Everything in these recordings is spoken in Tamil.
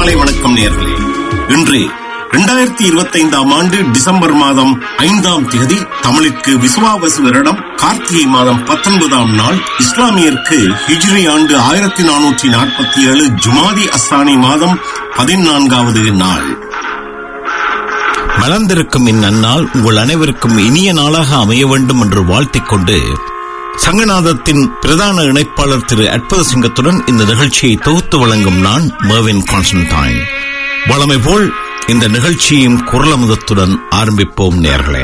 காலை வணக்கம் நேயர்களே. இன்று 2025 ஆண்டு டிசம்பர் மாதம் 5ஆம் தேதி, தமிழுக்கு விசுவாவசு வருடம் கார்த்திகை மாதம் 19ஆம் நாள், இஸ்லாமியருக்கு ஹிஜ்ரி ஆண்டு 1447 ஜுமாதி அஸ்ஸானி மாதம் 14வது நாள். மலர்ந்திருக்கும் இந்நன்னாள் உங்கள் அனைவருக்கும் இனிய நாளாக அமைய வேண்டும் என்று வாழ்த்திக் கொண்டு, சங்கநாதத்தின் பிரதான இணைப்பாளர் திரு அற்புத சிங்கத்துடன் இந்த நிகழ்ச்சியை தொகுத்து வழங்கும் நான் மெர்வின் கான்ஸ்டன்டைன். வழமை போல் இந்த நிகழ்ச்சியின் குரலமுதத்துடன் ஆரம்பிப்போம் நேயர்களே.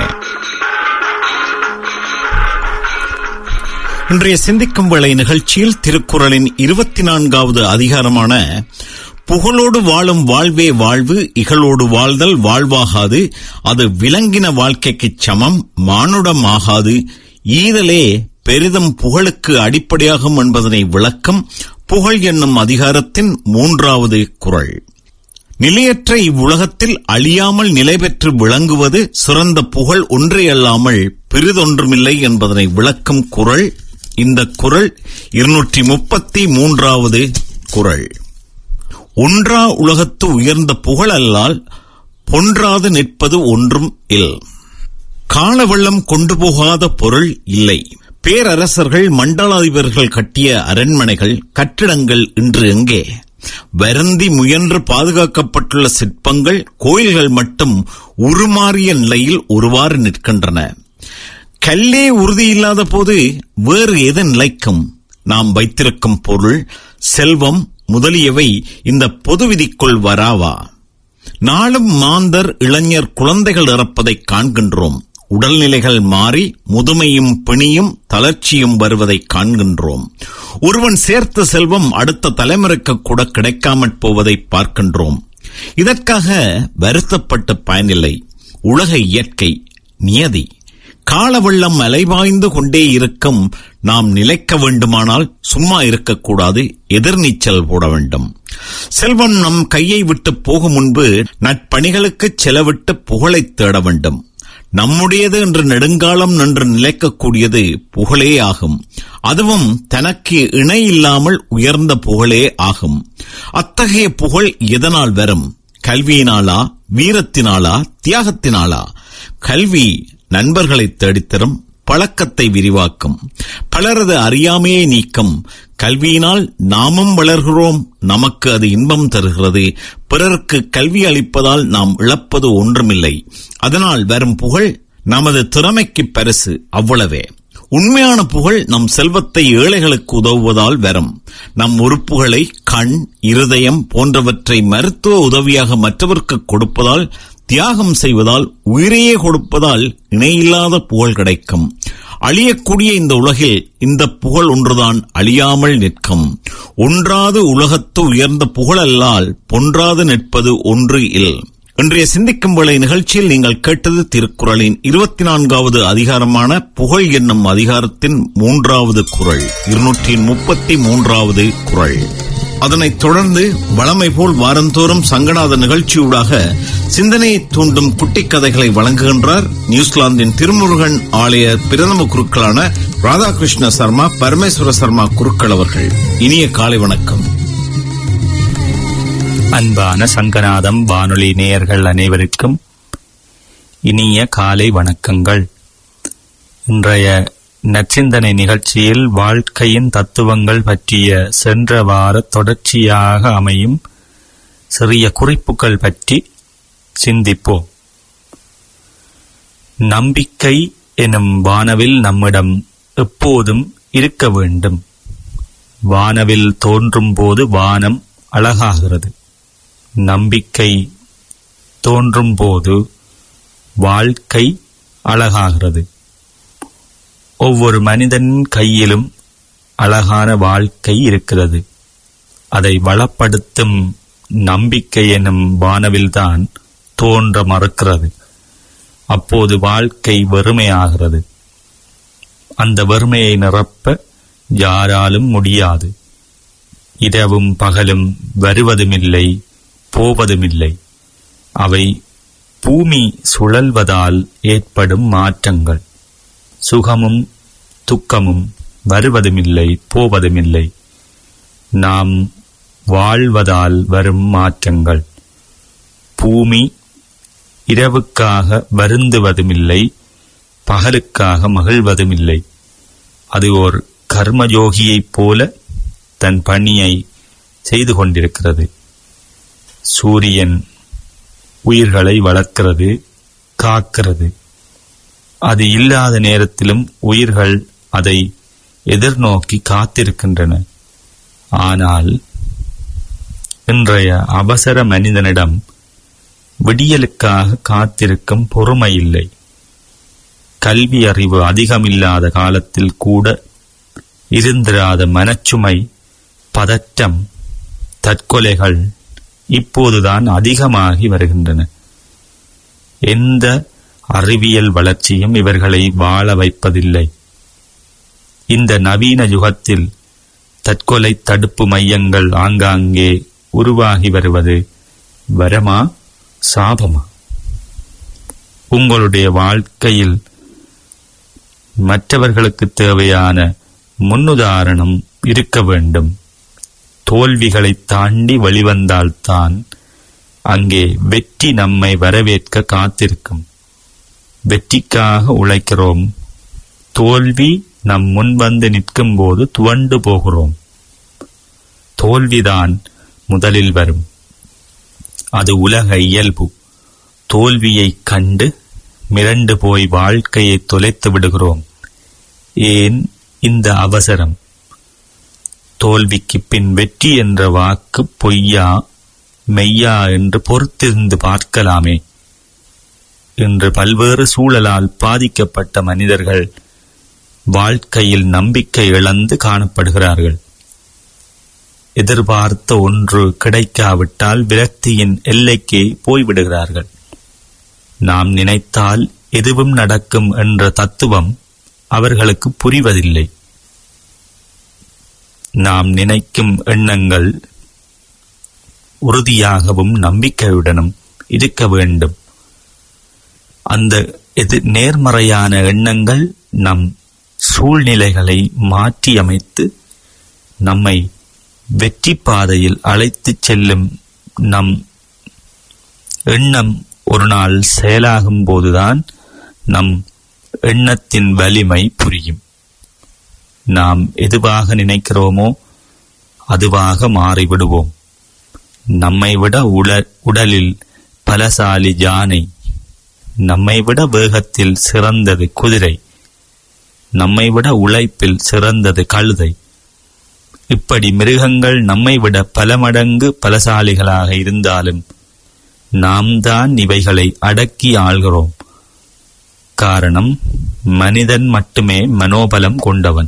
இன்றைய சிந்திக்கும் வேளை நிகழ்ச்சியில் திருக்குறளின் 24வது அதிகாரமான புகழோடு வாழும் வாழ்வே வாழ்வு, இகழோடு வாழ்தல் வாழ்வாகாது, அது விலங்கின வாழ்க்கைக்கு சமம், மானுடம் ஆகாது, ஈதலே பெரிதும் புகழுக்கு அடிப்படையாகும் என்பதனை விளக்கம் புகழ் என்னும் அதிகாரத்தின் 3வது குறள். நிலையற்ற இவ்வுலகத்தில் அழியாமல் நிலை பெற்று விளங்குவது சிறந்த புகழ் ஒன்றையல்லாமல் பெரிதொன்றுமில்லை என்பதனை விளக்கும் குறள். இந்த குறள் 233வது குறள். ஒன்றா உலகத்து உயர்ந்த புகழ் அல்லால் பொன்றாது நிற்பது ஒன்றும் இல். கால வெள்ளம் கொண்டு போகாத பொருள் இல்லை. பேரரசர்கள் மண்டலாதிபர்கள் கட்டிய அரண்மனைகள் கட்டிடங்கள் இன்று எங்கே? வருந்தி முயன்று பாதுகாக்கப்பட்டுள்ள சிற்பங்கள் கோயில்கள் மட்டும் உருமாறிய நிலையில் ஒருவாறு நிற்கின்றன. கல்லே உறுதியில்லாத போது வேறு எது நிலைக்கும்? நாம் வைத்திருக்கும் பொருள், செல்வம் முதலியவை இந்த பொது விதிக்குள் வராவா? நாளும் மாந்தர் இளைஞர் குழந்தைகள் இறப்பதை காண்கின்றோம். உடல்நிலைகள் மாறி முதுமையும் பிணியும் தளர்ச்சியும் வருவதை காண்கின்றோம். ஒருவன் சேர்த்த செல்வம் அடுத்த தலைமுறைக்கு கூட கிடைக்காமற் போவதை பார்க்கின்றோம். இதற்காக வருத்தப்பட்ட பயனில்லை. உலக இயற்கை நியதி. கால வெள்ளம் அலைபாய்ந்து கொண்டே இருக்கும். நாம் நிலைக்க வேண்டுமானால் சும்மா இருக்கக்கூடாது, எதிர்நீச்சல் போட வேண்டும். செல்வம் நம் கையை விட்டு போகும் முன்பு நற்பணிகளுக்கு செலவிட்டு புகழை தேட வேண்டும். நம்முடையது என்று நெடுங்காலம் நின்று நிலைக்கக்கூடியது புகழே ஆகும். அதுவும் தனக்கு இணை இல்லாமல் உயர்ந்த புகழே ஆகும். அத்தகைய புகழ் எதனால் வரும்? கல்வியினாலா, வீரத்தினாலா, தியாகத்தினாலா? கல்வி நண்பர்களை தேடித்தரும், பழக்கத்தை விரிவாக்கும், பலரது அறியாமையை நீக்கும். கல்வியினால் நாமும் வளர்கிறோம், நமக்கு அது இன்பம் தருகிறது. பிறருக்கு கல்வி அளிப்பதால் நாம் இழப்பது ஒன்றுமில்லை. அதனால் வரும் புகழ் நமது திறமைக்கு பரிசு, அவ்வளவே. உண்மையான புகழ் நம் செல்வத்தை ஏழைகளுக்கு உதவுவதால் வரும். நம் உறுப்புகளை, கண், இருதயம் போன்றவற்றை மருத்துவ உதவியாக மற்றவருக்கு கொடுப்பதால், தியாகம் செய்வதால், உயிரையே கொடுப்பதால் இணையில்லாத புகழ் கிடைக்கும். அழியக்கூடிய இந்த உலகில் இந்த புகழ் ஒன்றுதான் அழியாமல் நிற்கும். ஒன்றாது உலகத்து உயர்ந்த புகழல்லால் பொன்றாது நிற்பது ஒன்று இல். இன்றைய சிந்திக்கும் வேளை நிகழ்ச்சியில் நீங்கள் கேட்டது திருக்குறளின் 24வது அதிகாரமான புகழ் என்னும் அதிகாரத்தின் 3வது குறள், 233வது குறள். அதனைத் தொடர்ந்து வழமை போல் வாரந்தோறும் சங்கநாத நிகழ்ச்சியூடாக சிந்தனையை தூண்டும் குட்டி கதைகளை வழங்குகின்றார் நியூசிலாந்தின் திருமுருகன் ஆலய பிரதம குருக்களான ராதாகிருஷ்ண சர்மா, பரமேஸ்வர சர்மா குருக்கள் அவர்கள். இனிய காலை வணக்கம். அன்பான சங்கநாதம் வானொலி நேயர்கள் அனைவருக்கும் இனிய காலை வணக்கங்கள். இன்றைய நற்சிந்தனை நிகழ்ச்சியில் வாழ்க்கையின் தத்துவங்கள் பற்றிய சென்ற வார தொடர்ச்சியாக அமையும் சிறிய குறிப்புகள் பற்றி சிந்திப்போம். நம்பிக்கை எனும் வானவில் நம்மிடம் எப்போதும் இருக்க வேண்டும். வானவில் தோன்றும் போது வானம் அழகாகிறது. நம்பிக்கை தோன்றும் போது வாழ்க்கை அழகாகிறது. ஒவ்வொரு மனிதனின் கையிலும் அழகான வாழ்க்கை இருக்கிறது. அதை வளப்படுத்தும் நம்பிக்கை எனும் வானவில்தான் தோன்ற மறுக்கிறது. அப்போது வாழ்க்கை வெறுமையாகிறது. அந்த வெறுமையை நிரப்ப யாராலும் முடியாது. இரவும் பகலும் வருவதுமில்லை, போவதுமில்லை. அவை பூமி சுழல்வதால் ஏற்படும் மாற்றங்கள். சுகமும் துக்கமும் வருவதுமில்லை, போவதுமில்லை. நாம் வாழ்வதால் வரும் மாற்றங்கள். பூமி இரவுக்காக வருந்துவதுமில்லை, பகலுக்காக மகிழ்வதுமில்லை. அது ஓர் கர்மயோகியைப் போல தன் பணியை செய்து கொண்டிருக்கிறது. சூரியன் உயிர்களை வளர்க்கிறது, காக்கிறது. அது இல்லாத நேரத்திலும் உயிர்கள் அதை எதிர்நோக்கி காத்திருக்கின்றன. ஆனால் இன்றைய அவசர மனிதனிடம் விடியலுக்காக காத்திருக்கும் பொறுமையில்லை. கல்வி அறிவு அதிகமில்லாத காலத்தில் கூட இருந்திராத மனச்சுமை, பதற்றம், தற்கொலைகள் இப்போதுதான் அதிகமாகி வருகின்றன. எந்த அறிவியல் வளர்ச்சியும் இவர்களை வாழ வைப்பதில்லை. இந்த நவீன யுகத்தில் தற்கொலை தடுப்பு மையங்கள் ஆங்காங்கே உருவாகி வருவது வரமா சாபமா? உங்களுடைய வாழ்க்கையில் மற்றவர்களுக்கு தேவையான முன்னுதாரணம் இருக்க வேண்டும். தோல்விகளை தாண்டி வெளிவந்தால்தான் அங்கே வெற்றி நம்மை வரவேற்க காத்திருக்கும். வெற்றிக்காக உழைக்கிறோம். தோல்வி நம் முன்வந்து நிற்கும் போது துவண்டு போகிறோம். தோல்விதான் முதலில் வரும். அது உலக இயல்பு. தோல்வியை கண்டு மிரண்டு போய் வாழ்க்கையை தொலைத்து விடுகிறோம். ஏன் இந்த அவசரம்? தோல்விக்கு பின் வெற்றி என்ற வாக்கு பொய்யா மெய்யா என்று பொறுத்திருந்து பார்க்கலாமே. இன்று பல்வேறு சூழலால் பாதிக்கப்பட்ட மனிதர்கள் வாழ்க்கையில் நம்பிக்கை இழந்து காணப்படுகிறார்கள். எதிர்பார்த்த ஒன்று கிடைக்காவிட்டால் விரக்தியின் எல்லைக்கே போய்விடுகிறார்கள். நாம் நினைத்தால் எதுவும் நடக்கும் என்ற தத்துவம் அவர்களுக்கு புரிவதில்லை. நாம் நினைக்கும் எண்ணங்கள் உறுதியாகவும் நம்பிக்கையுடனும் இருக்க வேண்டும். அந்த நேர்மறையான எண்ணங்கள் நம் சூழ்நிலைகளை மாற்றியமைத்து நம்மை வெற்றி பாதையில் அழைத்துச் செல்லும். நம் எண்ணம் ஒரு நாள் செயலாகும் போதுதான் நம் எண்ணத்தின் வலிமை புரியும். நாம் எதுவாக நினைக்கிறோமோ அதுவாக மாறிவிடுவோம். நம்மை விட உடலில் பலசாலி யானை, நம்மை விட வேகத்தில் சிறந்தது குதிரை, நம்மை விட உழைப்பில் சிறந்தது கழுதை. இப்படி மிருகங்கள் நம்மை விட பல மடங்கு பலசாலிகளாக இருந்தாலும் நாம் தான் இவைகளை அடக்கி ஆள்கிறோம். காரணம், மனிதன் மட்டுமே மனோபலம் கொண்டவன்.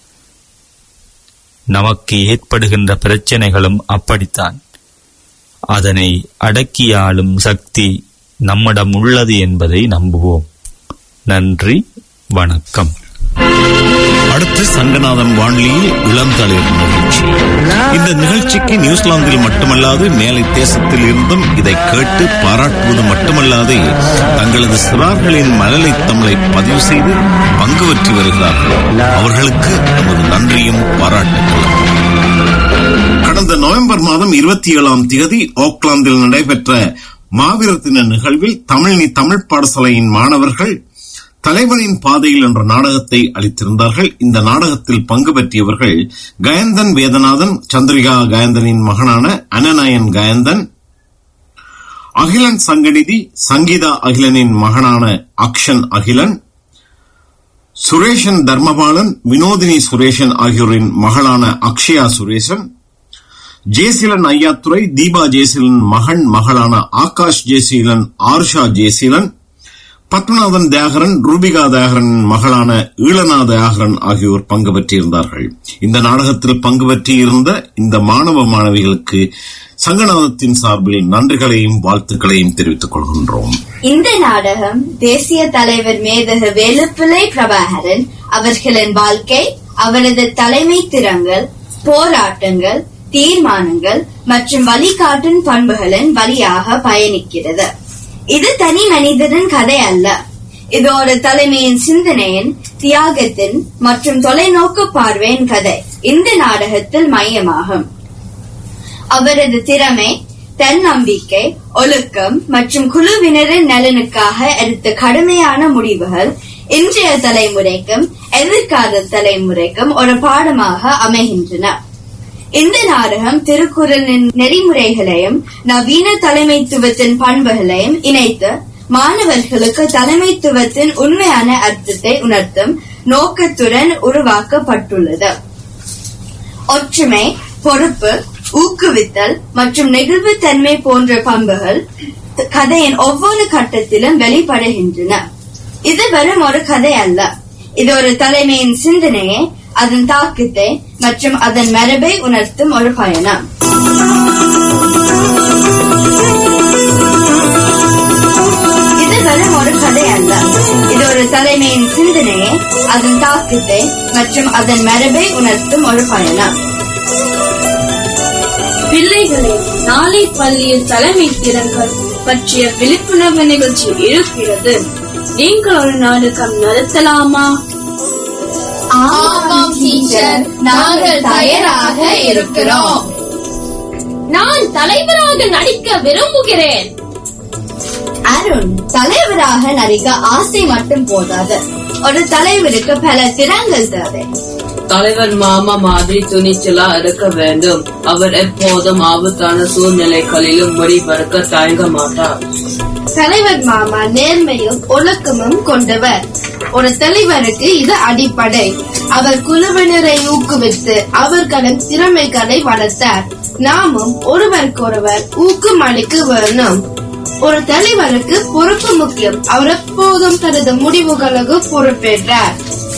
நமக்கு ஏற்படுகின்ற பிரச்சனைகளும் அப்படித்தான். அதனை அடக்கி ஆளும் சக்தி நம்மிடம் உள்ளது என்பதை நம்புவோம். நன்றி, வணக்கம். அடுத்து சங்கநாதன் வானொலியில் இளந்தளிர் நிகழ்ச்சி. இந்த நிகழ்ச்சிக்கு நியூசிலாந்தில் மட்டுமல்லாது மேலை தேசத்தில் இருந்தும் இதை கேட்டு பாராட்டுவது மட்டுமல்லாது தங்களது சிறார்களின் மழலை தமிழை பதிவு செய்து பங்கு பெற்று வருகிறார்கள். அவர்களுக்கு நமது நன்றியும் பாராட்டுகளும். கடந்த நவம்பர் மாதம் 27ஆம் தேதி ஆக்லாந்தில் நடைபெற்ற மாவீரர் தின நிகழ்வில் தமிழ் பாடசாலையின் மாணவர்கள் தலைவனின் பாதையில் என்ற நாடகத்தை அளித்திருந்தார்கள். இந்த நாடகத்தில் பங்கு பெற்றியவர்கள் கயந்தன் வேதநாதன், சந்திரிகா கயந்தனின் மகனான அனநயன் கயந்தன், அகிலன் சங்கநிதி, சங்கீதா அகிலனின் மகனான அக்ஷன் அகிலன், சுரேஷன் தர்மபாலன், வினோதினி சுரேஷன் ஆகியோரின் மகளான அக்ஷயா சுரேஷன், ஜேசிலன் ஐயாத்துரை, தீபா ஜேசிலன் மகளான ஆகாஷ் ஜேசிலன், ஆர்ஷா ஜேசிலன், பத்மநாதன் தியாகரன், ரூபிகா தியாகரனின் மகளான ஈழனா தியாகரன் ஆகியோர் பங்கு பெற்றிருந்தார்கள். இந்த நாடகத்தில் பங்கு பெற்றிருந்த இந்த மாணவ மாணவிகளுக்கு சங்கநாதத்தின் சார்பில் நன்றிகளையும் வாழ்த்துக்களையும் தெரிவித்துக் கொள்கின்றோம். இந்த நாடகம் தேசிய தலைவர் மேதகு வேலுப்பிள்ளை பிரபாகரன் அவர்களின் வாழ்க்கை, அவரது தலைமை திறங்கள், போராட்டங்கள், தீர்மானங்கள் மற்றும் வழிகாட்டும் பண்புகளின் வழியாக பயணிக்கிறது. இது தனி மனிதரின் கதை அல்ல. இது ஒரு தலைமையின் சிந்தனையின், தியாகத்தின் மற்றும் தொலைநோக்கு பார்வையின் கதை இந்த நாடகத்தில் மையமாகும். அவரது திறமை, தன்னம்பிக்கை, ஒழுக்கம் மற்றும் குழுவினரின் நலனுக்காக எடுத்த கடுமையான முடிவுகள் இன்றைய தலைமுறைக்கும் எதிர்கால தலைமுறைக்கும் ஒரு பாடமாக அமைகின்றன. இந்த நாடகம் திருக்குறளின் நெறிமுறைகளையும் நவீன தலைமைத்துவத்தின் பண்புகளையும் இணைத்து மாணவர்களுக்கு தலைமைத்துவத்தின் உண்மையான அர்த்தத்தை உணர்த்தும் நோக்கத்துடன் உருவாக்கப்பட்டுள்ளது. ஒற்றுமை, பொறுப்பு, ஊக்குவித்தல் மற்றும் நெகிழ்வுத்தன்மை போன்ற பண்புகள் கதையின் ஒவ்வொரு கட்டத்திலும் வெளிப்படுகின்றன. இது வெறும் ஒரு கதை அல்ல, இது ஒரு தலைமையின் சிந்தனையை, அதன் தாக்கத்தை மற்றும் அதன் மரபை உணர்த்தும் ஒரு பயணம். இது வெறும் ஒரு கதை அல்ல, இது ஒரு தலைமையின் சிந்தனையை, அதன் தாக்கத்தை மற்றும் அதன் மரபை உணர்த்தும் ஒரு பயணம். பிள்ளைகளே, நாளை பள்ளியில் தலைமை திறன்கள் பற்றிய விழிப்புணர்வு நிகழ்ச்சி இருக்கிறது. நீங்கள் ஒரு நாடகம் நடத்தலாமா? ஆமாம் டீச்சர், நாங்கள் தயாராக இருக்கிறோம். நான் தலைவராக நடிக்க விரும்புகிறேன். அருண், தலைவராக நடிக்க ஆசை மட்டும் போதாது, ஒரு தலைவருக்கு பல திறன்கள் தேவை. தலைவர் மாமா மாதிரி துணிச்சலா இருக்க வேண்டும். அவர் எப்போதும் ஆபத்தான சூழ்நிலைகளிலும் முடிவெடுக்க தயங்க மாட்டார். தலைவர் மாமா நேர்மையும் ஒழுக்கமும் கொண்டவர். ஒரு தலைவருக்கு இது அடிப்படை. அவர் குழுவினரை ஊக்குவித்து அவர்களின் திறமைகளை வளர்த்தார். நாமும் ஒருவருக்கொருவர் ஊக்கம் அளிக்க வேணும். ஒரு தலைவருக்கு பொறுப்பு முக்கியம். அவர் எப்போதும் தனது முடிவுகளுக்கு பொறுப்பேற்றார்.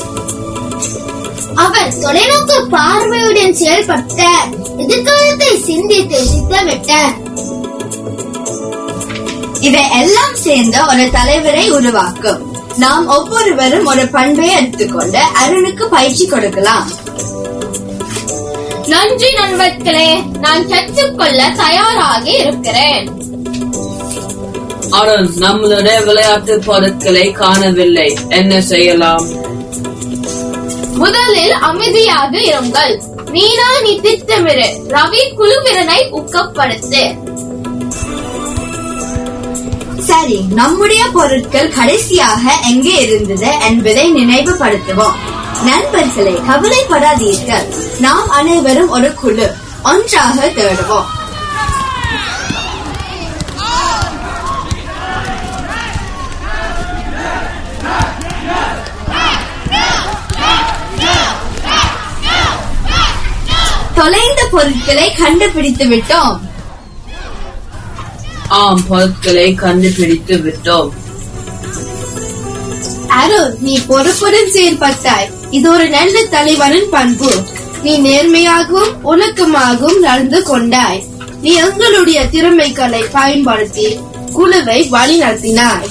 அவர் தொலைநோக்கு பார்வையுடன் செயல்பட்டார். எதிர்காலத்தை சிந்தித்து திட்டமிட்டார். இவை எல்லாம் சேர்ந்து ஒரு தலைவரை உருவாக்கும். நாம் ஒவ்வொருவரும் ஒரு பண்பை எடுத்துக்கொண்டு அருணுக்கு பயிற்சி கொடுக்கலாம். நன்றி நண்பர்களே, நான் கற்றுக்கொள்ள தயாராக இருக்கிறேன். அருண், நம்மளுடைய விளையாட்டு பொருட்களை காணவில்லை, என்ன செய்யலாம்? முதலில் அமைதியாக இருங்கள். மீனா, நீ திட்டமிடு. ரவி, குழுவினரை ஊக்கப்படுத்து. சரி, நம்முடைய பொருட்கள் கடைசியாக எங்கே இருந்தது என்பதை நினைவுபடுத்துவோம். நண்பர்களே, கவலைப்படாதீர்கள். நாம் அனைவரும் ஒரு குழு, ஒன்றாக தேடுவோம். தொலைந்த பொருட்களை கண்டுபிடித்து விட்டோம். ஆம், பொருட்களை கண்டுபிடித்து விட்டோம். அருண், நீ பொறுப்புடன் செயல்பட்டாய். இது ஒரு நல்ல தலைவரின் பண்பு. நீ நேர்மையாகவும் ஒழுக்கமாகவும் நடந்து கொண்டாய். நீ எங்களுடைய திறமைகளை பயன்படுத்தி குழுவை வழி நடத்தினாய்.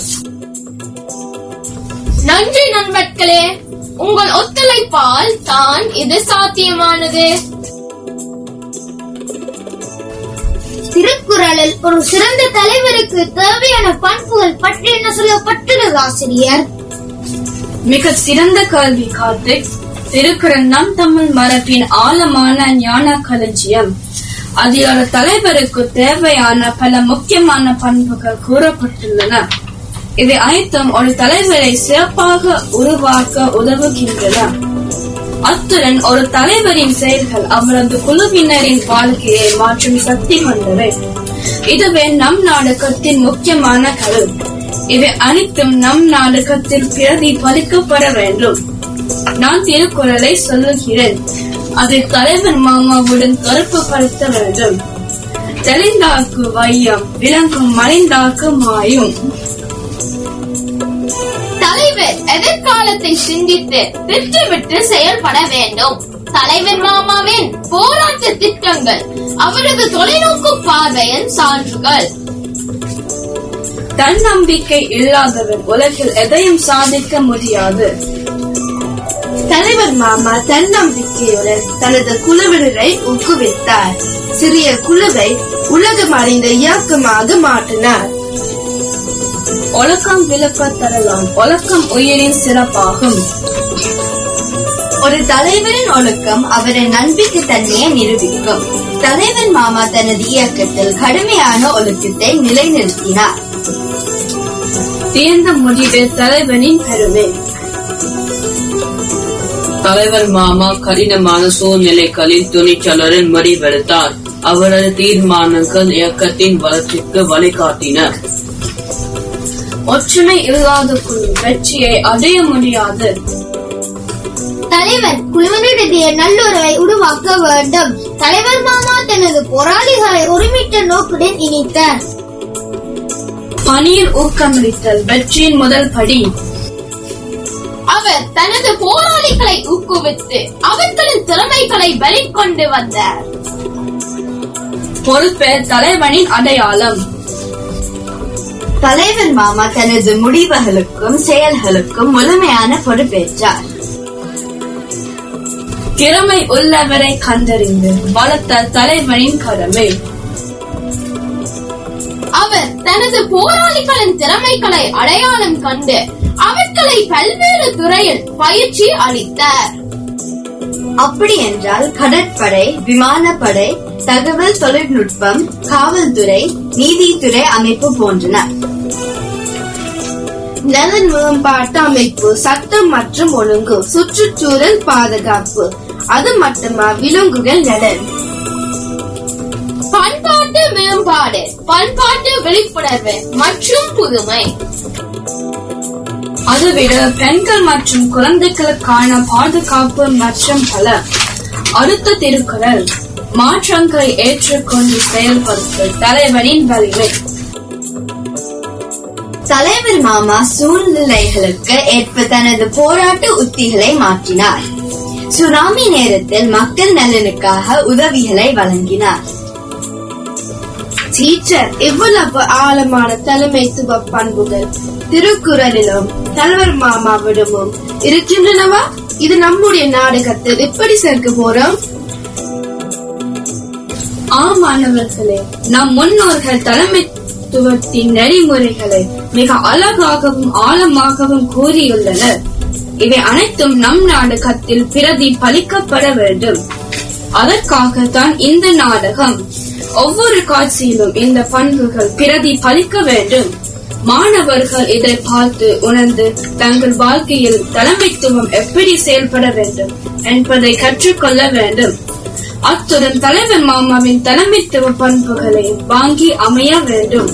நன்றி நண்பர்களே, உங்கள் ஒத்துழைப்பால் தான் இது சாத்தியமானது. திருக்குறளில் ஒரு சிறந்த தலைவருக்கு தேவையான பண்புகள் பற்றி என்ன சொல்லப்பட்டுள்ளது ஆசிரியர்? மிக சிறந்த கல்வி கார்த்திக். திருக்குறள் நம் தமிழ் மரபின் ஆழமான ஞான களஞ்சியம். அதில் ஒரு தலைவருக்கு தேவையான பல முக்கியமான பண்புகள் கூறப்பட்டுள்ளன. இவை அனைத்தும் ஒரு தலைவரை சிறப்பாக உருவாக்க உதவுகின்றன. அத்துடன் ஒரு தலைவரின் செயல்கள் அவரது குழுவினரின் வாழ்க்கையை மாற்றும் சக்தி கொண்டவை. இதுவே நம் நாடகத்தின் முக்கியமான கரு. இவை அனைத்தும் நம் நாடகத்தில் பிரதிபலிக்கப்பட வேண்டும். நான் திருக்குறளை சொல்லுகிறேன், அதை தலைவர் மாமாவுடன் தொடர்புபடுத்த வேண்டும். தெளிந்தாக்கு வையம், விளங்கும் மறைந்தாக்கு மாயும். தலைவர் எதிர்காலத்தை சிந்தித்து திட்டமிட்டு செயல்பட வேண்டும். தலைவர் மாமாவின் போராட்ட திட்டங்கள் அவரது தொலைநோக்கு பார்வையின் சான்றுகள். தன்னம்பிக்கை இல்லாதவன் உலகில் எதையும் சாதிக்க முடியாது. தலைவர் மாமா தன்னம்பிக்கையுடன் தனது குழுவினரை ஊக்குவித்தார். சிறிய குழுவை உலகம் அறிந்த இயக்கமாக மாற்றினார். ஒழுக்கம் விளக்க தரலாம். ஒழுக்கம் உயிரின் சிறப்பாகும். ஒரு தலைவரின் ஒழுக்கம் அவரின் நம்பிக்கை தன்மையை நிரூபிக்கும். தலைவன் மாமா தனது இயக்கத்தில் கடுமையான ஒழுக்கத்தை நிலைநிறுத்தினார். தேர்ந்த முடிவு தலைவனின் பெருமை. தலைவர் மாமா கடினமான சூழ்நிலைகளில் துணிச்சலுடன் முடிவெடுத்தார். அவரது தீர்மானங்கள் இயக்கத்தின் வளர்ச்சிக்கு வழிகாட்டின. ஒற்றுமை இல்லாத குழு வெற்றியை அடைய முடியாது. தலைவர் குழுவினரிடையே நல்லுறவை உருவாக்க வேண்டும். தலைவர் மாமா தனது போராளிகளை ஒருமித்த நோக்குடன் இணைத்தார். பணியில் ஊக்கமளித்தல் வெற்றியின் முதல் படி. அவர் தனது போராளிகளை ஊக்குவித்து அவர்களின் திறமைகளை வெளிக்கொண்டு வந்தார். பொறுப்பே தலைவனின் அடையாளம். தலைவர் மாமா தனது முடிவுகளுக்கும் செயல்களுக்கும் முழுமையான பொறுப்பேற்றார். திறமை உள்ளவரை கண்டறிந்து வளர்த்த தலைவனின் கடமை. அவர் தனது போராளிகளின் திறமைகளை அடையாளம் கண்டு அவர்களை பல்வேறு துறையில் பயிற்சி அளித்தார். அப்படி என்றால் கடற்படை, விமானப்படை, தகவல் தொழில்நுட்பம், காவல்துறை, நீதித்துறை அமைப்பு போன்றன. நலன் மேம்பாட்டு அமைப்பு, சட்டம் மற்றும் ஒழுங்கு, சுற்றுச்சூழல் பாதுகாப்பு, அது மட்டுமா விலங்குகள் நலன், பண்பாட்டு மேம்பாடு, பண்பாட்டு விழிப்புணர்வு மற்றும் புதுமை. அதுவிட பெண்கள் மற்றும் குழந்தைகளுக்கான பாதுகாப்பு மற்றும் பல. அடுத்த திருக்குறள் மாற்றங்களை ஏற்றுக்கொண்டு செயல்படுத்தல் தலைவரின் வலிமை. தலைவர் மாமா சூழ்நிலைகளுக்கு ஏற்ப தனது போராட்ட உத்திகளை மாற்றினார். சுனாமி நேரத்தில் மக்கள் நலனுக்காக உதவிகளை வழங்கினார். டீச்சர், இவ்வளவு ஆழமான தலைமைத்துவ பண்புகள் திருக்குறளிலும் தலைவர் மாமாவிடமும் இருக்கின்றனவா? இது நம்முடைய நாடகத்தில் எப்படி சேர்க்க போறோம்? மாணவர்களே, நம் முன்னோர்கள் தலைமைத்துவத்தின் நெறிமுறைகளை மிக அழகாகவும் ஆழமாகவும் கூறியுள்ளனர். இவை அனைத்தும் நம் நாடகத்தில் பிரதிபலிக்கப்பட வேண்டும். அதற்காகத்தான் இந்த நாடகம். ஒவ்வொரு காட்சியிலும் இந்த பண்புகள் பிரதிபலிக்க வேண்டும். மாணவர்கள் இதை பார்த்து உணர்ந்து தங்கள் வாழ்க்கையில் தலைமைத்துவம் எப்படி செயல்பட வேண்டும் என்பதை கற்றுக்கொள்ள வேண்டும். அத்துடன் தலைவர் மாமாவின் தலைமைத்துவ பண்புகளை வாங்கி அமைய வேண்டும்.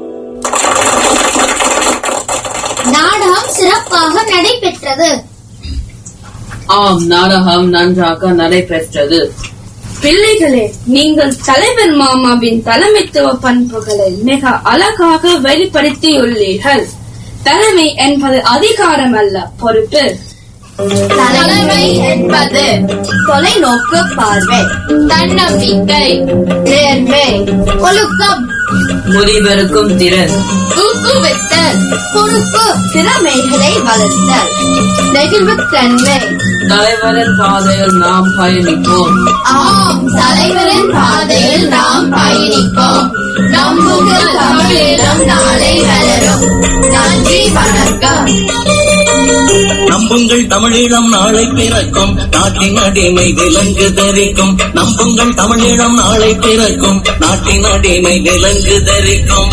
நாடகம் சிறப்பாக நடைபெற்றது. ஆம், நாடகம் நன்றாக நடைபெற்றது. பிள்ளைகளே, நீங்கள் தலைவர் மாமாவின் தலைமைத்துவ பண்புகளை மிக அழகாக வெளிப்படுத்தியுள்ளீர்கள். தலைமை என்பது அதிகாரம் அல்ல, பொறுப்பு. தலைமை என்பது தொலைநோக்கு பார்வை, தன்னம்பிக்கை, நேர்மை, ஒழுக்கம், முடிவெடுக்கும் திறன், ஊக்குவித்தல், பொறுப்பு, திறமைகளை வளர்த்தல், நெகிழ்வுத்தன்மை. தலைவரின் பாதையில் நாம் பயணிப்போம். ஆம், தலைவரின் பாதையில் நாம் பயணிப்போம். நம்புங்கள், தமிழீழம் நாளை வளரும். நன்றி, வணக்கம். நம்புங்கள், தமிழீழம் நாளை பிறக்கும். நாட்டின் அடிமை விலங்கு தரிக்கும். நம்புங்கள், தமிழீழம் நாளை பிறக்கும். நாட்டின் அடிமை விலங்கு தரிக்கும்.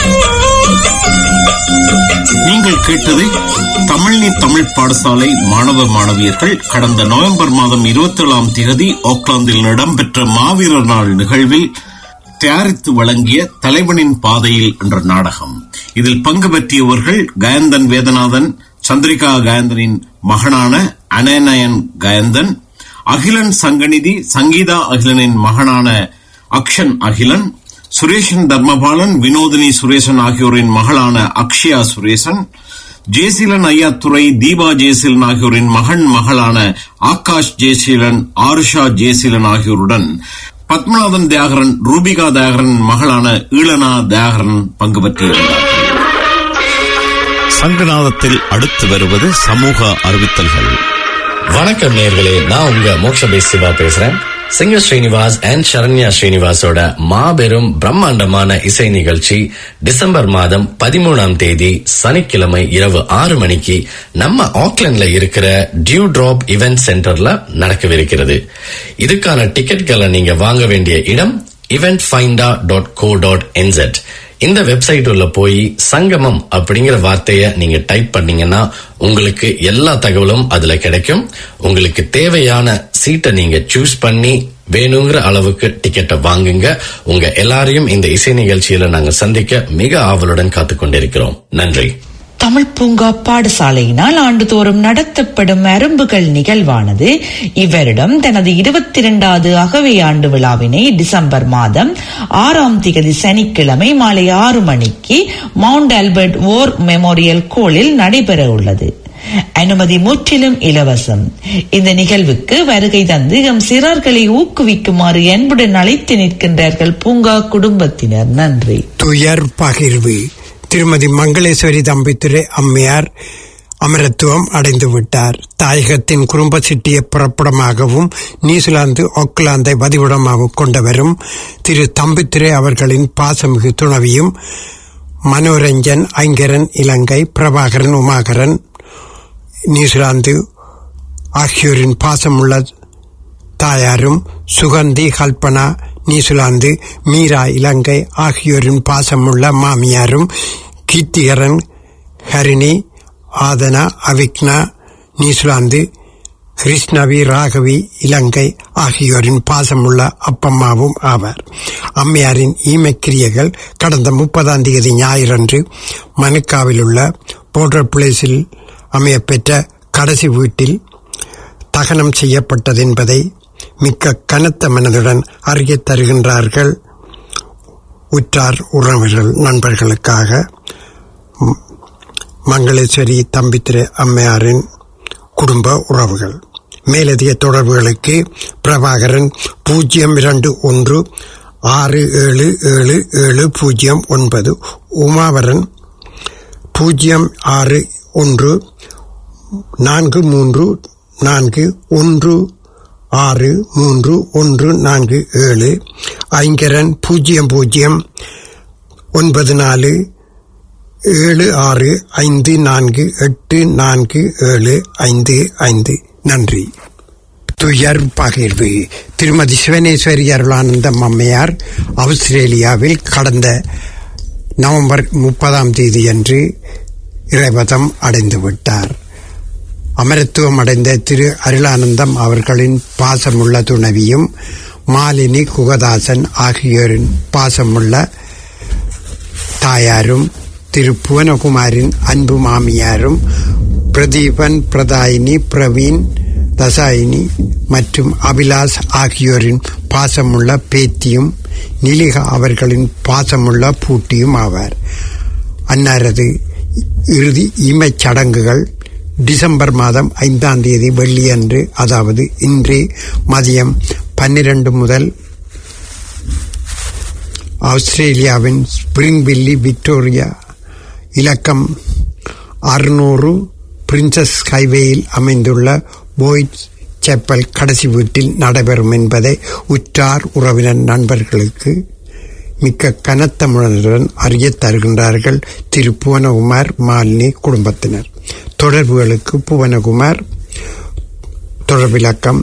நீங்கள் கேட்டது தமிழ்நி தமிழ் பாடசாலை மாணவ மாணவியர்கள் கடந்த நவம்பர் மாதம் 27ஆம் தேதி ஆக்லாந்தில் இடம்பெற்ற மாவீரர் நாள் நிகழ்வில் தயாரித்து வழங்கிய தலைவனின் பாதையில் என்ற நாடகம். இதில் பங்கு பெற்றியவர்கள் கயந்தன் வேதநாதன், சந்திரிகா கயந்தனின் மகனான அனநயன் கயந்தன், அகிலன் சங்கநிதி சங்கீதா அகிலனின் மகனான அக்ஷன் அகிலன், சுரேஷன் தர்மபாலன், வினோதினி சுரேசன் ஆகியோரின் மகளான அக்ஷயா சுரேசன், ஜெயசீலன் ஐயாத்துறை, தீபா ஜெயசீலன் ஆகியோரின் மகளான ஆகாஷ் ஜெயசீலன், ஆருஷா ஜெயசீலன் ஆகியோருடன் பத்மநாதன் தியாகரன், ரூபிகா தியாகரன் மகளான ஈழனா தியாகரன் பங்கு பெற்றிருந்தார்கள். சங்கநாதத்தில் அடுத்து வருவது சமூக அறிவித்தல்கள். வணக்கம் நேயர்களே, நான் உங்க மோக்ஷபேஸ் சிவா பேசுறேன். சிங்கர் ஸ்ரீனிவாஸ் அண்ட் சரண்யா ஸ்ரீனிவாசோட மாபெரும் பிரம்மாண்டமான இசை நிகழ்ச்சி டிசம்பர் மாதம் 13ஆம் தேதி சனிக்கிழமை இரவு 6 மணிக்கு நம்ம ஆக்லாண்ட்ல இருக்கிற டியூ டிராப் இவென்ட் சென்டர்ல நடக்கவிருக்கிறது. இதுக்கான டிக்கெட்களை நீங்க வாங்க வேண்டிய இடம் eventfinder.co.nz. இந்த வெப்சைட் உள்ள போய் சங்கமம் அப்படிங்கிற வார்த்தைய நீங்க டைப் பண்ணீங்கன்னா உங்களுக்கு எல்லா தகவலும் அதுல கிடைக்கும். உங்களுக்கு தேவையான சீட்டை நீங்க சூஸ் பண்ணி வேணுங்கிற அளவுக்கு டிக்கெட்டை வாங்குங்க. உங்க எல்லாரையும் இந்த இசை நிகழ்ச்சியில நாங்க சந்திக்க மிக ஆவலுடன் காத்துக்கொண்டிருக்கிறோம். நன்றி. தமிழ் பூங்கா பாடசாலையினால் ஆண்டுதோறும் நடத்தப்படும் அரும்புகள் நிகழ்வானது இவரிடம் தனது 22வது அகவை ஆண்டு விழாவினை டிசம்பர் மாதம் 6ஆம் தேதி சனிக்கிழமை மாலை 6 மணிக்கு மவுண்ட் ஆல்பர்ட் வார் மெமோரியல் கோளில் நடைபெற உள்ளது. அனுமதி முற்றிலும் இலவசம். இந்த நிகழ்வுக்கு வருகை தந்து எம் சிறார்களை ஊக்குவிக்குமாறு அன்புடன் அழைத்து நிற்கின்றார்கள் பூங்கா குடும்பத்தினர். நன்றி. துயர் பகிர்வு. திருமதி மங்களேஸ்வரி தம்பித்துரை அம்மையார் அமரத்துவம் அடைந்து விட்டார். தாயகத்தின் குடும்ப சிட்டிய புறப்படமாகவும் நியூசிலாந்து ஆக்லாந்தை வதிவிடமாக கொண்டவரும் திரு தம்பித்துரை அவர்களின் பாசமிகு துணவியும் மனோரஞ்சன் ஐங்கரன் இலங்கை, பிரபாகரன் உமாகரன் நியூசிலாந்து ஆகியோரின் பாசமுள்ள தாயாரும், சுகந்தி கல்பனா நியூசிலாந்து, மீரா இலங்கை ஆகியோரின் பாசமுள்ள மாமியாரும், கீர்த்திகரன் ஹரிணி ஆதனா அவிக்னா நியூசிலாந்து, கிருஷ்ணவி ராகவி இலங்கை ஆகியோரின் பாசமுள்ள அப்பம்மாவும் ஆவார். அம்மையாரின் ஈமக்கிரியைகள் கடந்த 30ஆம் தேதி ஞாயிறன்று மனுக்காவில் உள்ள போர்டர் பிளேஸில் அமையப்பெற்ற கடைசி வீட்டில் தகனம் செய்யப்பட்டது என்பதை மிக்க கனத்த மனதுடன் அறிய தருகின்றார்கள் உற்றார் உறவினர்கள் நண்பர்களுக்காக. மங்களேஸ்வரி தம்பித்துரை அம்மையாரின் குடும்ப உறவுகள். மேலதிக தொடர்புகளுக்கு பிரபாகரன் 021677709, உமாவரன் 06441633147, ஐங்கரன் 009454848475. நன்றி. துயர் பகிர்வு. திருமதி சிவனேஸ்வரி அருளானந்தம் அம்மையார் ஆஸ்திரேலியாவில் கடந்த நவம்பர் 30ஆம் தேதியன்று இறைவதம் அடைந்து விட்டார். அமரத்துவம் அடைந்த திரு அருளானந்தம் அவர்களின் பாசமுள்ள துணவியும், மாலினி குகதாசன் ஆகியோரின் பாசமுள்ள தாயாரும், திரு புவனகுமாரின் அன்பு மாமியாரும், பிரதீபன், பிரதாயினி, பிரவீன், தசாயினி மற்றும் அபிலாஷ் ஆகியோரின் பாசமுள்ள பேத்தியும், நிலிகா அவர்களின் பாசமுள்ள பூட்டியும் ஆவார். அன்னாரது இறுதி ஈமச் சடங்குகள் டிசம்பர் மாதம் 5ஆம் தேதி வெள்ளியன்று, அதாவது இன்று மதியம் 12 முதல் ஆஸ்திரேலியாவின் ஸ்பிரிங்வில்லி, விக்டோரியா இலக்கம் 600 பிரின்சஸ் ஹைவேயில் அமைந்துள்ள போய்ட் செப்பல் கடைசி வீட்டில் நடைபெறும் என்பதை உற்றார் உறவினர் நண்பர்களுக்கு மிக்க கனத்த முறையுடன் அறிய தருகின்றார்கள் திரு புவனகுமார், மாலினி குடும்பத்தினர். தொடர்புகளுக்கு புவனகுமார் தொடர்பிலக்கம்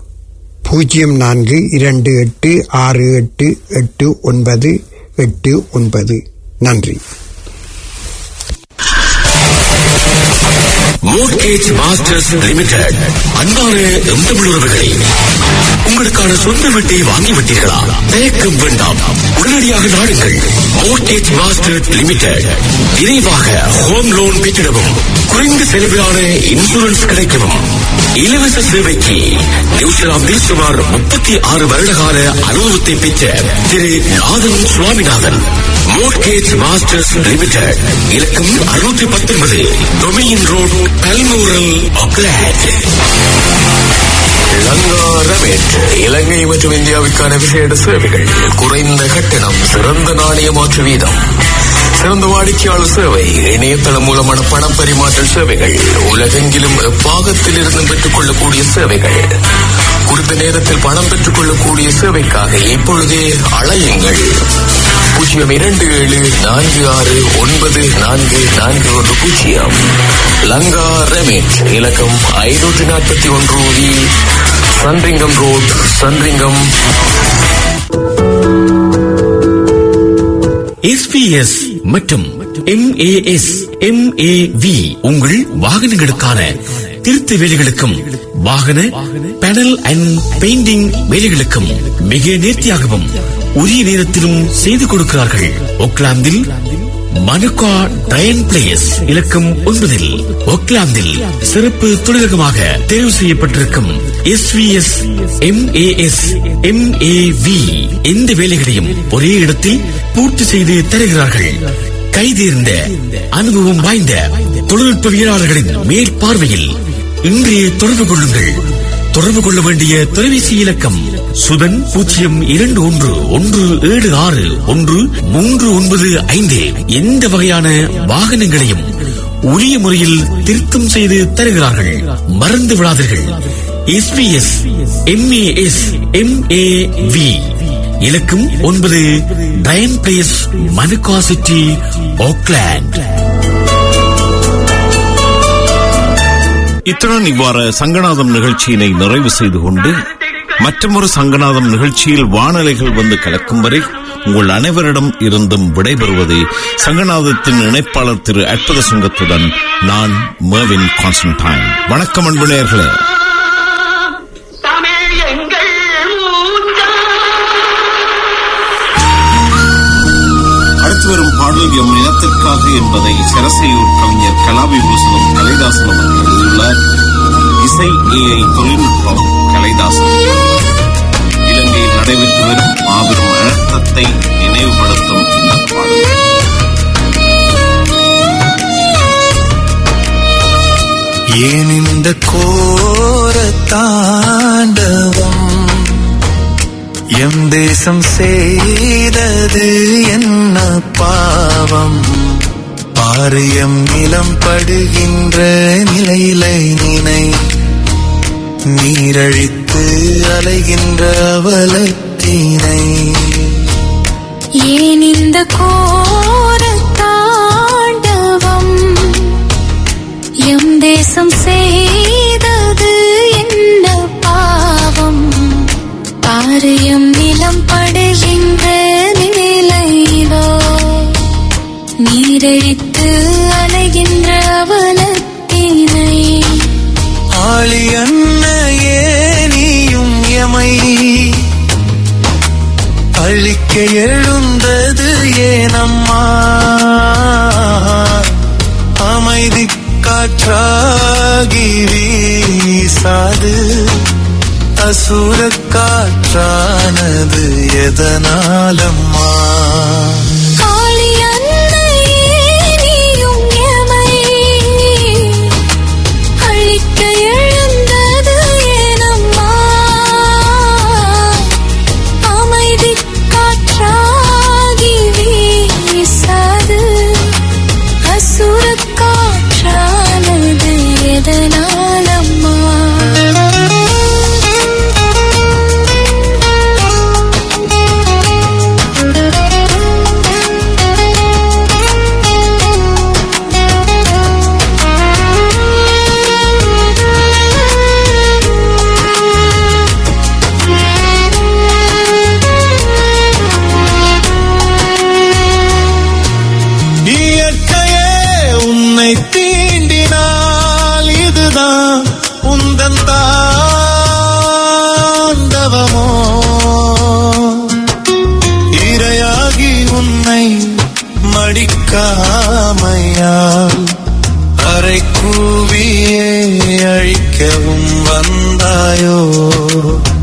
0428688989. நன்றி. Mortgage Masters Limited. அன்பான தமிழுறவுகளே, உங்களுக்கான சொந்த வீட்டை வாங்கிவிட்டீர்களா? தயக்கம் வேண்டாம், உடனடியாக நாடுங்கள். Mortgage Masters Limited. விரைவாக ஹோம் லோன் பெற்றிடவும், குறைந்த செலவிலான இன்சூரன்ஸ் கிடைக்கவும், இலவச சேவைக்கு நியூசிலாந்தில் சுமார் 36 வருடகால அனுபவத்தை பெற்ற Thiru Nathan Swaminathan. Mortgage Masters Limited. இலக்கம் 619 டொமியின் ரோட், பல்மூரல், ஆக்லாந்து. இலங்கை மற்றும் இந்தியாவுக்கான விசேட சேவைகள், குறைந்த கட்டணம், சிறந்த நாணய மாற்று வீதம், சிறந்த வாடிக்கையாளர் சேவை, இணையதளம் மூலமான பண பரிமாற்ற சேவைகள், உலகெங்கிலும் பாகத்தில் இருந்து பெற்றுக் கொள்ளக்கூடிய சேவைகள், குறித்த நேரத்தில் பணம் பெற்றுக் கொள்ளக்கூடிய சேவைக்காக இப்பொழுதே அழையுங்கள். 02746944410 லங்கா ரெமிட், இலக்கம் 541 சன்ரிங்கம் ரோட், சன்ரிங்கம். SPS மற்றும் MAS MAV உங்கள் வாகனங்களுக்கான திருத்த வேலைகளுக்கும் வாகன பேனல் அண்ட் பெயிண்டிங் வேலைகளுக்கும் மிக நேர்த்தியாகவும் உரிய நேரத்திலும் செய்து கொடுக்கிறார்கள். ஓக்லாந்தில் மனுகா டயன் பிளேஸ், இலக்கம் 9 ஓக்லாந்தில் சிறப்பு தொழிலகமாக தேர்வு செய்யப்பட்டிருக்கும் SVS MAS MAV எந்த வேலைகளையும் ஒரே இடத்தில் பூர்த்தி செய்து தருகிறார்கள். கைதேர்ந்த அனுபவம் வாய்ந்த தொழில்நுட்பவியலாளர்களின் மேற்பார்வையில் இன்றைய தொடர்பு கொள்ளுங்கள். தொடர்பு கொள்ள வேண்டிய தொலைபேசி இலக்கம் சுதன் 0211761395. எந்த வகையான வாகனங்களையும் உரிய முறையில் திருத்தம் செய்து தருகிறார்கள். மறந்து விடாதீர்கள். SPS MAS MAV, இலக்கம் 9 Dianne Place, Manukau City, Auckland. இத்துடன் இவ்வாறு சங்கநாதம் நிகழ்ச்சியினை நிறைவு செய்து கொண்டு மற்றொரு சங்கநாதம் நிகழ்ச்சியில் வானலைகள் வந்து கலக்கும் வரை உங்கள் அனைவரிடம் இருந்தும் விடைபெறுவது சங்கநாதத்தின் இணைப்பாளர் திரு அற்புத சுங்கத்துடன் நான் மேவின் கான்ஸ்டன்டைன். வணக்கம் அன்பு நேயர்களே. அடுத்து வரும் பாடல் எம் இனத்திற்காக என்பதை சரசையூர் கவிஞர் கலாவிபூஷணம் கலைதாசன் அவர்கள் எழுதியுள்ளார். இசை AI தொழில்நுட்பம் கலைதாசன். இலங்கையில் நடைபெற்று வரும் மாபெரும் அழுத்தத்தை நினைவுபடுத்தும் இந்த பாடல். ஏன் இந்த கோர தாண்டவம் எம் தேசம் செய்தது என்ன பாவம்? பாரியம் நிலம் படுகின்ற நிலையிலை நினை நீரழித்து அலைகின்ற அவலத்தினை. ஏன் இந்த கோர தாண்டவம் எம் தேசம் செய்தது என்ன பாவம்? பாரியம் நிலம் படுகின்ற நிலையிலோ நீரழித்து அலைகின்ற அவலத்தினை. ஆளி அன்னையே நீயும் எமை அழிக்க எழுந்தது ஏனம்மா? அமைதி காற்றாகி வீசாது அசுர காற்றானது எதனாலம்மா? மடிக்காமையால் அரை கூவியே அழிக்கவும் வந்தாயோ?